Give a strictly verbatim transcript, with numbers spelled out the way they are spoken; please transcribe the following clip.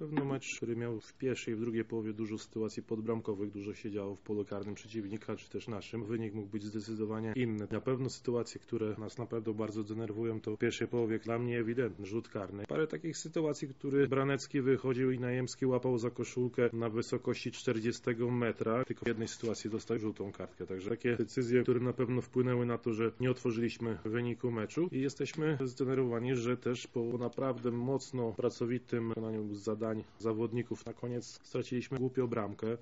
pewno mecz, który miał w pierwszej i w drugiej połowie dużo sytuacji podbramkowych, dużo się działo w polu karnym przeciwnika, czy też naszym. Wynik mógł być zdecydowanie inny. Na pewno sytuacje, które nas naprawdę bardzo denerwują, to w pierwszej połowie dla mnie ewidentny rzut karny. Parę takich sytuacji, który Branecki wychodził i Najemski łapał za koszulkę na wysokości czterdziestego metra, tylko w jednej sytuacji dostał żółtą kartkę. Także takie decyzje, które na pewno wpłynęły na to, że nie otworzyliśmy wyniku meczu i jesteśmy zdenerwowani, że też po naprawdę mocno pracowitym wykonaniu zadań zawodników na koniec straciliśmy głupią bramkę.